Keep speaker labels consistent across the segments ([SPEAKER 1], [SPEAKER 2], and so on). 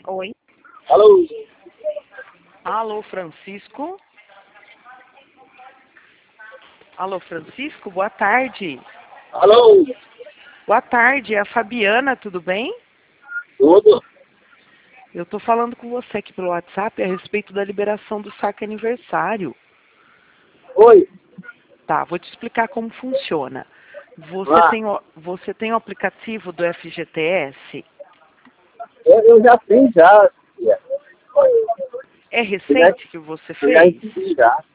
[SPEAKER 1] Oi.
[SPEAKER 2] Alô?
[SPEAKER 1] Alô, Francisco? Alô, Francisco, boa tarde.
[SPEAKER 2] Alô?
[SPEAKER 1] Boa tarde, é a Fabiana, tudo bem?
[SPEAKER 2] Tudo?
[SPEAKER 1] Eu tô falando com você aqui pelo WhatsApp a respeito da liberação do saque aniversário.
[SPEAKER 2] Oi?
[SPEAKER 1] Tá, vou te explicar como funciona.
[SPEAKER 2] Ah,
[SPEAKER 1] Você tem o aplicativo do FGTS?
[SPEAKER 2] eu já fiz já. Tia.
[SPEAKER 1] É
[SPEAKER 2] Eu já,
[SPEAKER 1] recente que você
[SPEAKER 2] eu já
[SPEAKER 1] fez?
[SPEAKER 2] entendi já.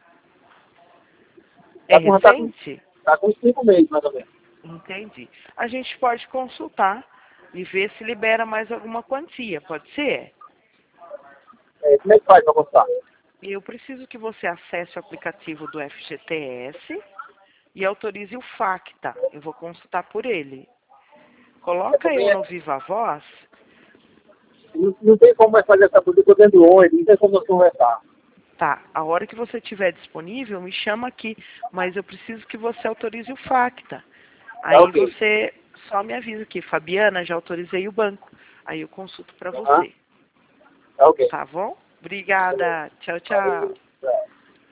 [SPEAKER 1] É
[SPEAKER 2] Tá com,
[SPEAKER 1] recente?
[SPEAKER 2] tá com 5 meses, mais ou menos.
[SPEAKER 1] Entendi. A gente pode consultar e ver se libera mais alguma quantia, pode ser?
[SPEAKER 2] É, como é que faz pra gostar?
[SPEAKER 1] Eu preciso que você acesse o aplicativo do FGTS e autorize o FACTA. Eu vou consultar por ele.
[SPEAKER 2] É
[SPEAKER 1] Coloca
[SPEAKER 2] porque
[SPEAKER 1] eu no Viva Voz.
[SPEAKER 2] não tem como mais fazer essa coisa, eu tô dentro do ônibus, não tem como nós conversar.
[SPEAKER 1] Tá, a hora que você estiver disponível, me chama aqui. Mas eu preciso que você autorize o FACTA.
[SPEAKER 2] Tá
[SPEAKER 1] Aí
[SPEAKER 2] ok.
[SPEAKER 1] você só me avisa aqui, Fabiana, já autorizei o banco. Aí eu consulto para
[SPEAKER 2] Aham.
[SPEAKER 1] você.
[SPEAKER 2] Tá ok.
[SPEAKER 1] Tá bom? Obrigada. Tchau,
[SPEAKER 2] Valeu.
[SPEAKER 1] tchau.
[SPEAKER 2] Tchau.